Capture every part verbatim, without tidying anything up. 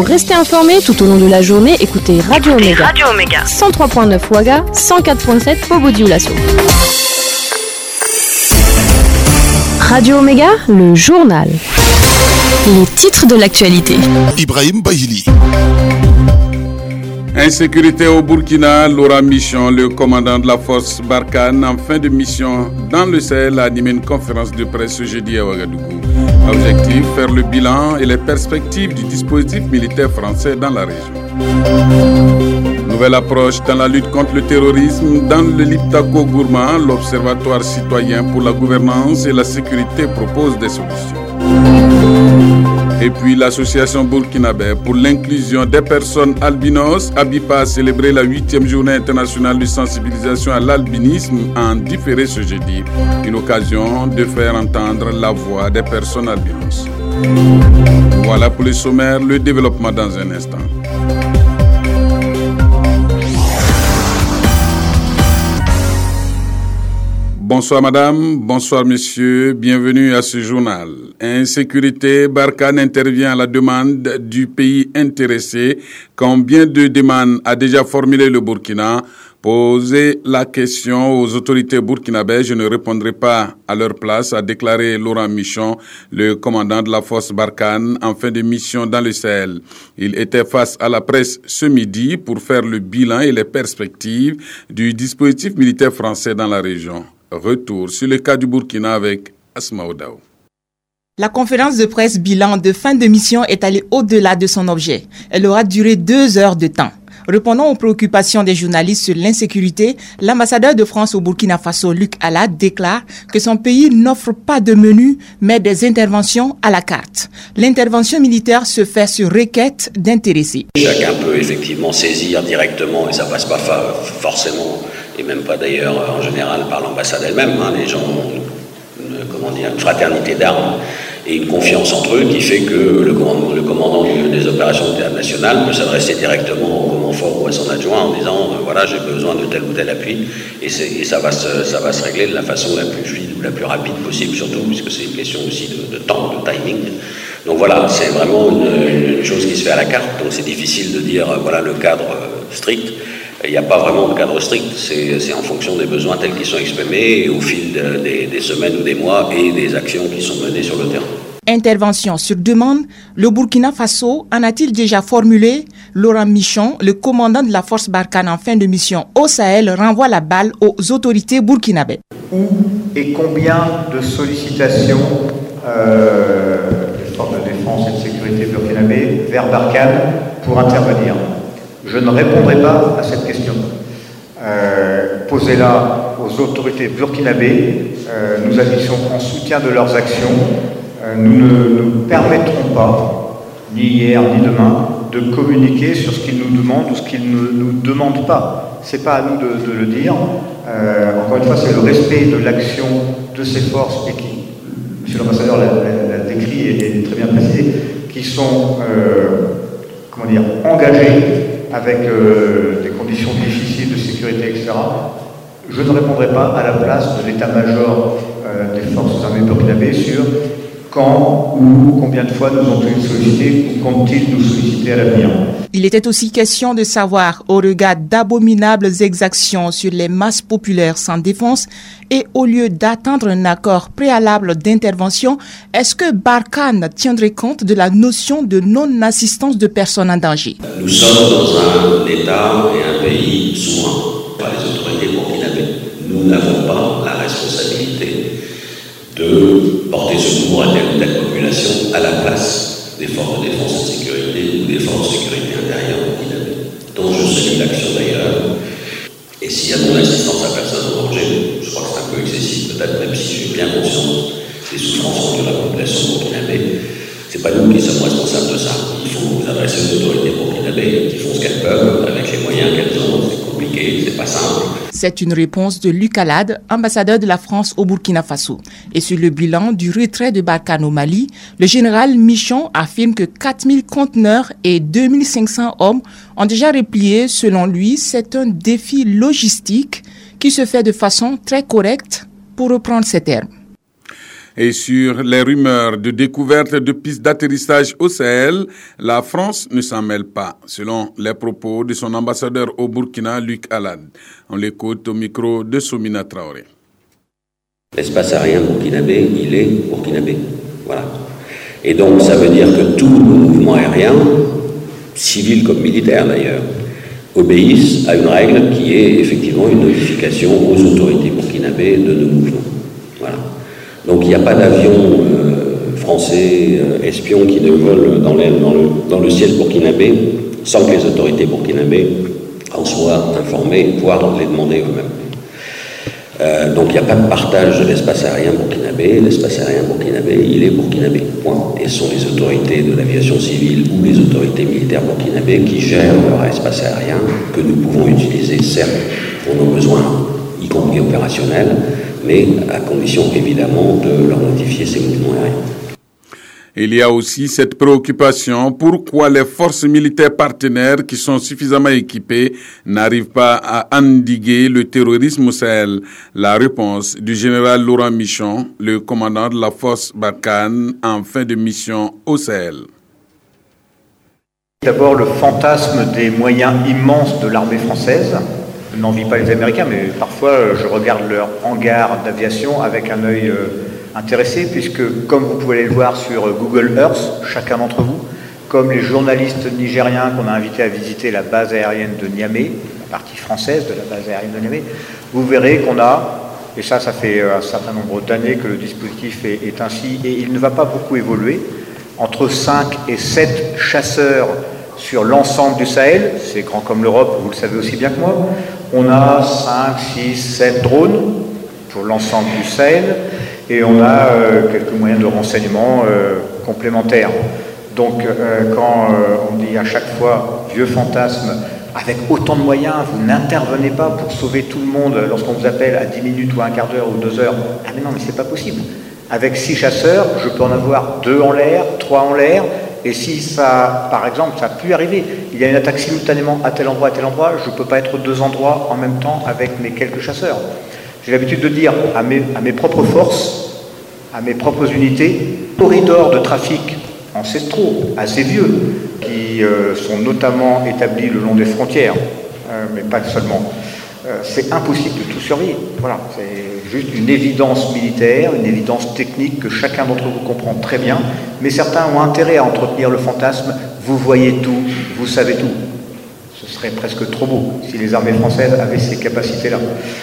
Pour rester informé tout au long de la journée, écoutez Radio Omega. Radio Omega. cent trois virgule neuf Ouaga, cent quatre virgule sept Bobo-Dioulasso. Radio Omega, le journal. Les titres de l'actualité. Ibrahim Bahili. Insécurité au Burkina, Laurent Michon, le commandant de la force Barkhane, en fin de mission dans le Sahel, a animé une conférence de presse ce jeudi à Ouagadougou. Objectif, faire le bilan et les perspectives du dispositif militaire français dans la région. Nouvelle approche dans la lutte contre le terrorisme. Dans le Liptako Gourma, l'Observatoire citoyen pour la gouvernance et la sécurité propose des solutions. Et puis l'association burkinabé pour l'inclusion des personnes albinos, ABIPA, a célébré la huitième journée internationale de sensibilisation à l'albinisme en différé ce jeudi. Une occasion de faire entendre la voix des personnes albinos. Voilà pour les sommaires, le développement dans un instant. Bonsoir madame, bonsoir monsieur, bienvenue à ce journal. Insécurité, Barkhane intervient à la demande du pays intéressé. Combien de demandes a déjà formulé le Burkina? Poser la question aux autorités burkinabèses, je ne répondrai pas à leur place, a déclaré Laurent Michon, le commandant de la force Barkhane, en fin de mission dans le Sahel. Il était face à la presse ce midi pour faire le bilan et les perspectives du dispositif militaire français dans la région. Retour sur le cas du Burkina avec Asma Oudao. La conférence de presse bilan de fin de mission est allée au-delà de son objet. Elle aura duré deux heures de temps. Répondant aux préoccupations des journalistes sur l'insécurité, l'ambassadeur de France au Burkina Faso, Luc Alad, déclare que son pays n'offre pas de menu, mais des interventions à la carte. L'intervention militaire se fait sur requête d'intéressés. Chacun peut effectivement saisir directement, et ça passe pas forcément, et même pas d'ailleurs en général par l'ambassade elle-même. Hein, les gens ont une, comment dire, une fraternité d'armes et une confiance entre eux qui fait que le commandant, le commandant des opérations internationales peut s'adresser directement au commandant fort ou à son adjoint en disant euh, voilà, j'ai besoin de tel ou tel appui, et, et ça, va se, ça va se régler de la façon la plus fluide ou la plus rapide possible, surtout puisque c'est une question aussi de, de temps, de timing. Donc voilà, c'est vraiment une, une chose qui se fait à la carte, donc c'est difficile de dire euh, voilà le cadre euh, strict. Il n'y a pas vraiment de cadre strict, c'est, c'est en fonction des besoins tels qu'ils sont exprimés et au fil de, des, des semaines ou des mois et des actions qui sont menées sur le terrain. Intervention sur demande, le Burkina Faso en a-t-il déjà formulé? Laurent Michon, le commandant de la force Barkhane en fin de mission au Sahel, renvoie la balle aux autorités burkinabèses. Où et combien de sollicitations euh, des forces de défense et de sécurité burkinabées vers Barkhane pour intervenir? Je ne répondrai pas à cette question. Euh, posez-la aux autorités burkinabées. Euh, nous agissons en soutien de leurs actions. Euh, nous ne nous permettrons pas, ni hier ni demain, de communiquer sur ce qu'ils nous demandent ou ce qu'ils ne nous demandent pas. Ce n'est pas à nous de, de le dire. Euh, encore une fois, c'est le respect de l'action de ces forces et qui, monsieur l'ambassadeur l'a, l'a, l'a décrit et, et très bien précisé, qui sont euh, comment dire, engagés avec euh, des conditions difficiles de sécurité, et cetera. Je ne répondrai pas à la place de l'état-major euh, des forces armées burkinabées sur quand ou combien de fois nous ont-ils sollicité ou comptent-ils nous solliciter à l'avenir. Il était aussi question de savoir, au regard d'abominables exactions sur les masses populaires sans défense et au lieu d'attendre un accord préalable d'intervention, est-ce que Barkhane tiendrait compte de la notion de non-assistance de personnes en danger? Nous sommes dans un État et un pays souverain par les autorités burkinabées. Nous n'avons pas la responsabilité de porter secours à telle ou telle population à la place des forces de défense et de sécurité ou des forces de sécurité intérieure burkinabées, dont je salue l'action d'ailleurs. Et s'il y a non-assistance à personne en danger, je crois que c'est un peu excessif, peut-être, même si j'ai bien conscience des souffrances de la population burkinabé. C'est pas nous qui sommes responsables de ça. Il faut vous adresser aux autorités burkinabées qui font ce qu'elles peuvent avec les moyens qu'elles ont. C'est compliqué, c'est pas simple. C'est une réponse de Luc Alad, ambassadeur de la France au Burkina Faso. Et sur le bilan du retrait de Barkhane au Mali, le général Michon affirme que quatre mille conteneurs et deux mille cinq cents hommes ont déjà replié. Selon lui, c'est un défi logistique qui se fait de façon très correcte, pour reprendre ces termes. Et sur les rumeurs de découverte de pistes d'atterrissage au Sahel, la France ne s'en mêle pas, selon les propos de son ambassadeur au Burkina, Luc Alad. On l'écoute au micro de Soumina Traoré. L'espace aérien burkinabé, il est burkinabé. Voilà. Et donc, ça veut dire que tous nos mouvements aériens, civils comme militaires d'ailleurs, obéissent à une règle qui est effectivement une notification aux autorités burkinabées de nos mouvements. Voilà. Donc il n'y a pas d'avion euh, français euh, espion qui ne vole dans, les, dans, le, dans le ciel burkinabé sans que les autorités burkinabées en soient informées, voire les demander eux-mêmes. Euh, donc il n'y a pas de partage de l'espace aérien burkinabé. L'espace aérien burkinabé, il est burkinabé. Point. Et ce sont les autorités de l'aviation civile ou les autorités militaires burkinabés qui gèrent leur espace aérien que nous pouvons utiliser, certes, pour nos besoins, y compris opérationnels, mais à condition évidemment de leur notifier ces mouvements aériens. Il y a aussi cette préoccupation, pourquoi les forces militaires partenaires qui sont suffisamment équipées n'arrivent pas à endiguer le terrorisme au Sahel. La réponse du général Laurent Michon, le commandant de la force Barkhane en fin de mission au Sahel. D'abord le fantasme des moyens immenses de l'armée française. Je n'envie pas les Américains, mais parfois je regarde leur hangar d'aviation avec un œil euh, intéressé, puisque comme vous pouvez le voir sur Google Earth, chacun d'entre vous, comme les journalistes nigériens qu'on a invités à visiter la base aérienne de Niamey, la partie française de la base aérienne de Niamey, vous verrez qu'on a, et ça, ça fait un certain nombre d'années que le dispositif est, est ainsi, et il ne va pas beaucoup évoluer, entre cinq et sept chasseurs sur l'ensemble du Sahel, c'est grand comme l'Europe, vous le savez aussi bien que moi. On a cinq, six, sept drones pour l'ensemble du Sahel et on a euh, quelques moyens de renseignement euh, complémentaires. Donc euh, quand euh, on dit à chaque fois vieux fantasme, avec autant de moyens, vous n'intervenez pas pour sauver tout le monde lorsqu'on vous appelle à dix minutes ou un quart d'heure ou deux heures. Ah mais non, mais c'est pas possible. Avec six chasseurs, je peux en avoir deux en l'air, trois en l'air. Et si ça, par exemple, ça a pu arriver, il y a une attaque simultanément à tel endroit, à tel endroit, je ne peux pas être aux deux endroits en même temps avec mes quelques chasseurs. J'ai l'habitude de dire à mes, à mes propres forces, à mes propres unités, corridors de trafic ancestraux, assez vieux, qui euh, sont notamment établis le long des frontières, euh, mais pas seulement. Euh, c'est impossible de tout surveiller. Voilà, c'est juste une évidence militaire, une évidence technique que chacun d'entre vous comprend très bien, mais certains ont intérêt à entretenir le fantasme « vous voyez tout, vous savez tout ». Ce serait presque trop beau si les armées françaises avaient ces capacités-là.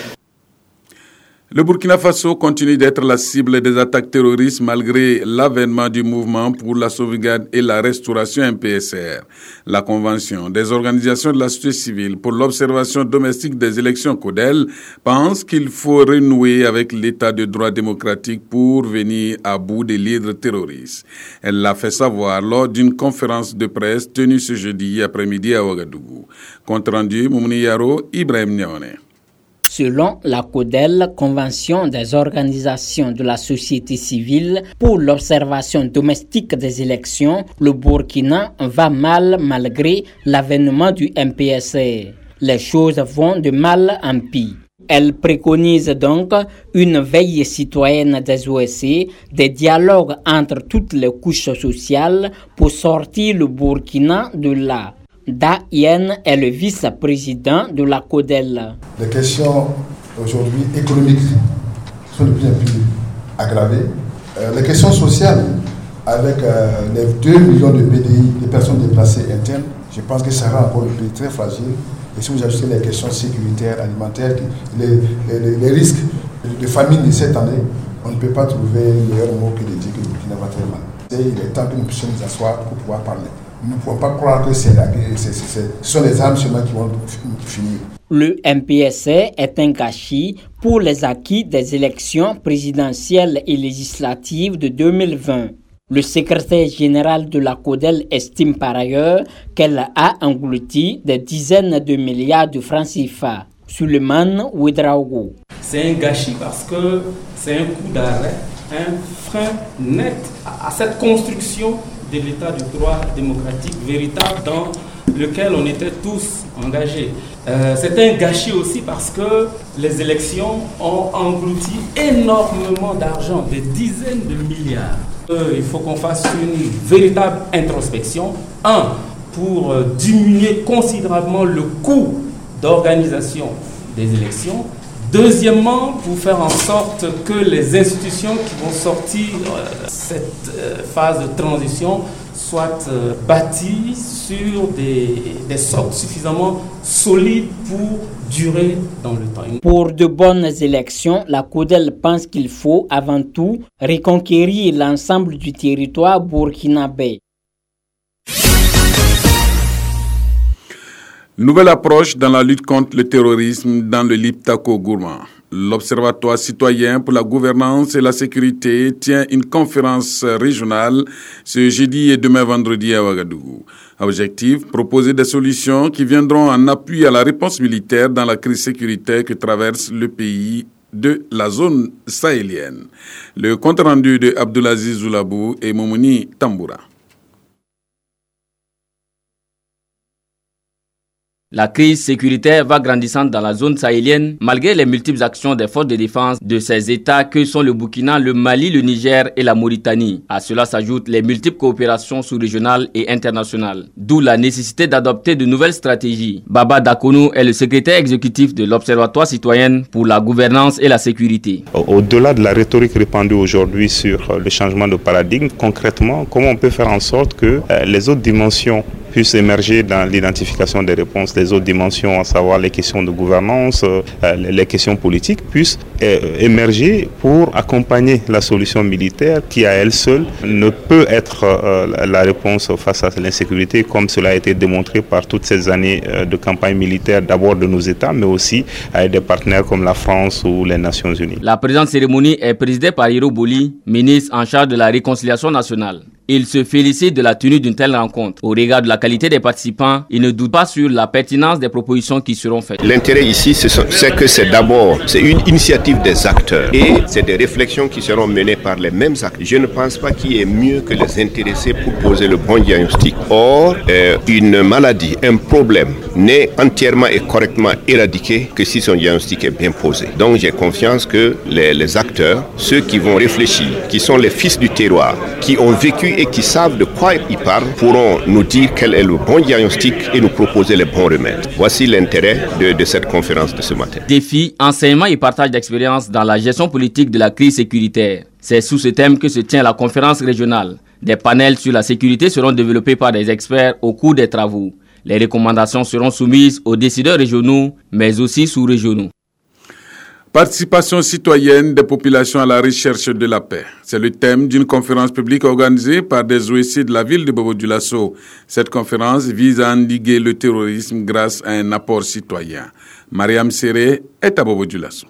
Le Burkina Faso continue d'être la cible des attaques terroristes malgré l'avènement du mouvement pour la sauvegarde et la restauration M P S R. La Convention des organisations de la société civile pour l'observation domestique des élections CODEL pense qu'il faut renouer avec l'état de droit démocratique pour venir à bout des leaders terroristes. Elle l'a fait savoir lors d'une conférence de presse tenue ce jeudi après-midi à Ouagadougou. Compte rendu, Moumouni Yaro, Ibrahim Nione. Selon la CODEL, Convention des organisations de la société civile pour l'observation domestique des élections, le Burkina va mal malgré l'avènement du M P S R. Les choses vont de mal en pis. Elle préconise donc une veille citoyenne des O S C, des dialogues entre toutes les couches sociales pour sortir le Burkina de là. Da Yen est le vice-président de la CODEL. Les questions aujourd'hui économiques sont de plus en plus aggravées. Euh, les questions sociales, avec euh, les deux millions de P D I, de personnes déplacées internes, je pense que ça rend encore le pays très fragile. Et si vous ajoutez les questions sécuritaires, alimentaires, les, les, les risques de famine de cette année, on ne peut pas trouver meilleur mot que de dire que le Burkina va très mal. Et il est temps que nous puissions nous asseoir pour pouvoir parler. Nous ne pouvons pas croire que c'est, c'est, c'est, ce sont les armes seulement qui vont finir. Le M P S R est un gâchis pour les acquis des élections présidentielles et législatives de deux mille vingt. Le secrétaire général de la CODEL estime par ailleurs qu'elle a englouti des dizaines de milliards de francs C F A. Suleiman Ouedraogo. C'est un gâchis parce que c'est un coup d'arrêt, un frein net à cette construction de l'état de droit démocratique véritable dans lequel on était tous engagés. Euh, c'était un gâchis aussi parce que les élections ont englouti énormément d'argent, des dizaines de milliards. Euh, il faut qu'on fasse une véritable introspection. Un, pour euh, diminuer considérablement le coût d'organisation des élections. Deuxièmement, pour faire en sorte que les institutions qui vont sortir euh, cette euh, phase de transition soient euh, bâties sur des, des socles suffisamment solides pour durer dans le temps. Pour de bonnes élections, la CODEL pense qu'il faut avant tout reconquérir l'ensemble du territoire burkinabé. Nouvelle approche dans la lutte contre le terrorisme dans le Liptako-Gourma. L'Observatoire citoyen pour la gouvernance et la sécurité tient une conférence régionale ce jeudi et demain vendredi à Ouagadougou. Objectif, proposer des solutions qui viendront en appui à la réponse militaire dans la crise sécuritaire que traverse le pays de la zone sahélienne. Le compte rendu de Abdoulaziz Zoulabou et Momouni Tamboura. La crise sécuritaire va grandissant dans la zone sahélienne malgré les multiples actions des forces de défense de ces États que sont le Burkina, le Mali, le Niger et la Mauritanie. À cela s'ajoutent les multiples coopérations sous-régionales et internationales, d'où la nécessité d'adopter de nouvelles stratégies. Baba Dakonou est le secrétaire exécutif de l'Observatoire citoyen pour la gouvernance et la sécurité. Au-delà de la rhétorique répandue aujourd'hui sur le changement de paradigme, concrètement, comment on peut faire en sorte que euh, les autres dimensions puissent émerger dans l'identification des réponses, les autres dimensions, à savoir les questions de gouvernance, euh, les questions politiques, puissent euh, émerger pour accompagner la solution militaire qui, à elle seule, ne peut être euh, la réponse face à l'insécurité, comme cela a été démontré par toutes ces années euh, de campagne militaire, d'abord de nos États, mais aussi avec des partenaires comme la France ou les Nations Unies. La présente cérémonie est présidée par Hiro Boli, ministre en charge de la réconciliation nationale. Il se félicite de la tenue d'une telle rencontre. Au regard de la qualité des participants, il ne doute pas sur la pertinence des propositions qui seront faites. L'intérêt ici, c'est que c'est d'abord c'est une initiative des acteurs et c'est des réflexions qui seront menées par les mêmes acteurs. Je ne pense pas qu'il y ait mieux que les intéressés pour poser le bon diagnostic. Or, euh, une maladie, un problème n'est entièrement et correctement éradiqué que si son diagnostic est bien posé. Donc j'ai confiance que les, les acteurs, ceux qui vont réfléchir, qui sont les fils du terroir, qui ont vécu et qui savent de quoi ils parlent, pourront nous dire quel est le bon diagnostic et nous proposer les bons remèdes. Voici l'intérêt de, de cette conférence de ce matin. Défi, enseignement et partage d'expérience dans la gestion politique de la crise sécuritaire. C'est sous ce thème que se tient la conférence régionale. Des panels sur la sécurité seront développés par des experts au cours des travaux. Les recommandations seront soumises aux décideurs régionaux, mais aussi sous-régionaux. Participation citoyenne des populations à la recherche de la paix. C'est le thème d'une conférence publique organisée par des O S C de la ville de Bobo-Dioulasso. Cette conférence vise à endiguer le terrorisme grâce à un apport citoyen. Mariam Seré est à Bobo-Dioulasso.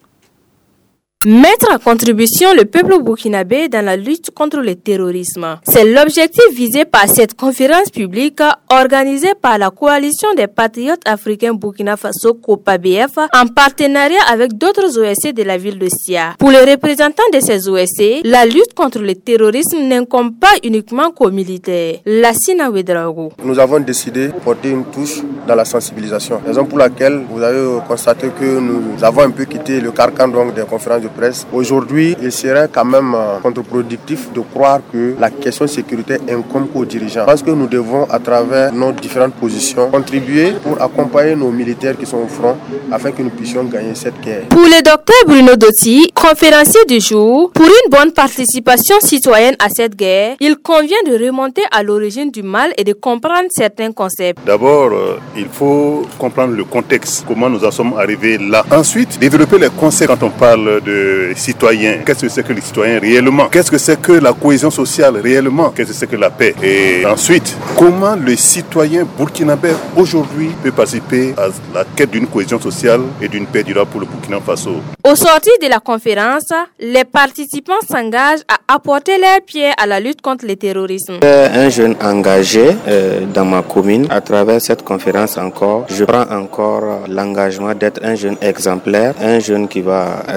Mettre en contribution le peuple burkinabé dans la lutte contre le terrorisme. C'est l'objectif visé par cette conférence publique organisée par la coalition des patriotes africains Burkina Faso COPABF en partenariat avec d'autres O S C de la ville de Sia. Pour les représentants de ces O S C, la lutte contre le terrorisme n'incombe pas uniquement qu'aux militaires. Lassina Ouedraogo. Nous avons décidé de porter une touche dans la sensibilisation. Raison pour laquelle vous avez constaté que nous avons un peu quitté le carcan donc des conférences de presse. Aujourd'hui, il serait quand même contre-productif de croire que la question sécurité incombe aux dirigeants. Parce que nous devons, à travers nos différentes positions, contribuer pour accompagner nos militaires qui sont au front afin que nous puissions gagner cette guerre. Pour le docteur Bruno Dotti, conférencier du jour, pour une bonne participation citoyenne à cette guerre, il convient de remonter à l'origine du mal et de comprendre certains concepts. D'abord, euh, il faut comprendre le contexte, comment nous en sommes arrivés là. Ensuite, développer les concepts quand on parle de citoyens. Qu'est-ce que c'est que les citoyens réellement? Qu'est-ce que c'est que la cohésion sociale réellement? Qu'est-ce que c'est que la paix? Et ensuite, comment le citoyen burkinabé aujourd'hui peut participer à la quête d'une cohésion sociale et d'une paix durable pour le Burkina Faso? Au sortir de la conférence, les participants s'engagent à apporter leur pierre à la lutte contre le terrorisme. Un jeune engagé euh, dans ma commune, à travers cette conférence encore, je prends encore l'engagement d'être un jeune exemplaire, un jeune qui va respecter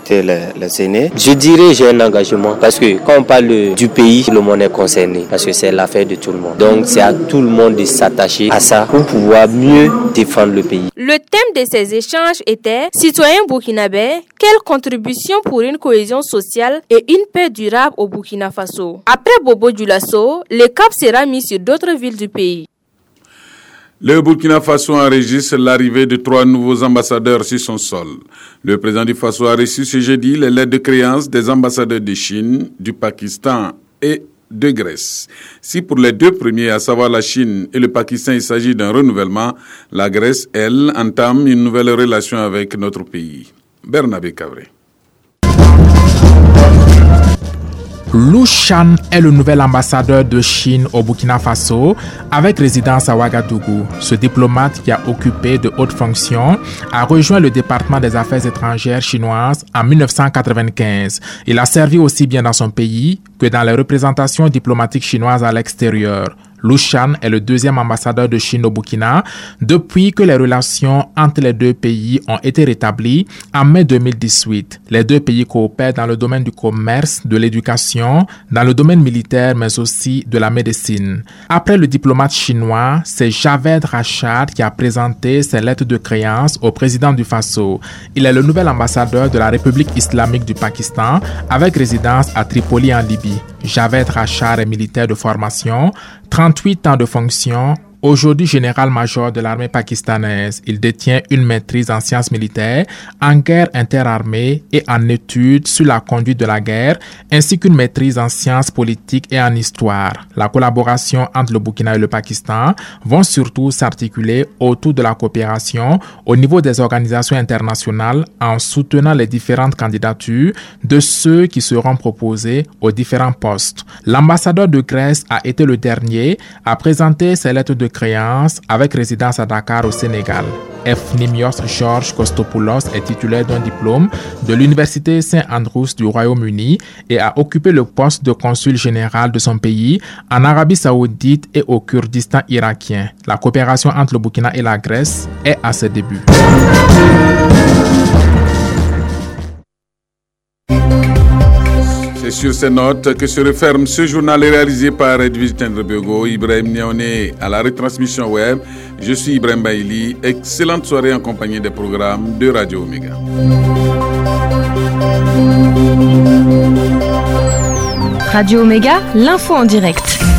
féliciter les, les aînés. Je dirais j'ai un engagement parce que quand on parle du pays, tout le monde est concerné parce que c'est l'affaire de tout le monde. Donc c'est à tout le monde de s'attacher à ça pour pouvoir mieux défendre le pays. Le thème de ces échanges était « Citoyens burkinabés, quelle contribution pour une cohésion sociale et une paix durable au Burkina Faso ?» Après Bobo Dioulasso, le cap sera mis sur d'autres villes du pays. Le Burkina Faso enregistre l'arrivée de trois nouveaux ambassadeurs sur son sol. Le président du Faso a reçu ce jeudi les lettres de créance des ambassadeurs de Chine, du Pakistan et de Grèce. Si pour les deux premiers, à savoir la Chine et le Pakistan, il s'agit d'un renouvellement, la Grèce, elle, entame une nouvelle relation avec notre pays. Bernabé Cabré. Lou Chan est le nouvel ambassadeur de Chine au Burkina Faso avec résidence à Ouagadougou. Ce diplomate qui a occupé de hautes fonctions a rejoint le département des affaires étrangères chinoises en dix-neuf cent quatre-vingt-quinze. Il a servi aussi bien dans son pays que dans les représentations diplomatiques chinoises à l'extérieur. Lou Chan est le deuxième ambassadeur de Chine au Burkina depuis que les relations entre les deux pays ont été rétablies en mai deux mille dix-huit. Les deux pays coopèrent dans le domaine du commerce, de l'éducation, dans le domaine militaire, mais aussi de la médecine. Après le diplomate chinois, c'est Javed Rachad qui a présenté ses lettres de créance au président du Faso. Il est le nouvel ambassadeur de la République islamique du Pakistan avec résidence à Tripoli en Libye. Javed Rachad est militaire de formation, trente-huit ans de fonction, aujourd'hui général-major de l'armée pakistanaise. Il détient une maîtrise en sciences militaires, en guerre interarmée et en études sur la conduite de la guerre, ainsi qu'une maîtrise en sciences politiques et en histoire. La collaboration entre le Burkina et le Pakistan vont surtout s'articuler autour de la coopération au niveau des organisations internationales en soutenant les différentes candidatures de ceux qui seront proposés aux différents postes. L'ambassadeur de Grèce a été le dernier à présenter ses lettres de créance avec résidence à Dakar au Sénégal. Efnimios George Kostopoulos est titulaire d'un diplôme de l'Université Saint Andrews du Royaume-Uni et a occupé le poste de consul général de son pays en Arabie Saoudite et au Kurdistan irakien. La coopération entre le Burkina et la Grèce est à ses débuts. C'est sur ces notes que se referme ce journal réalisé par Edwige Tendrebiogo, Ibrahim Niaoné à la retransmission web. Je suis Ibrahim Baïli. Excellente soirée en compagnie des programmes de Radio Omega. Radio Omega, l'info en direct.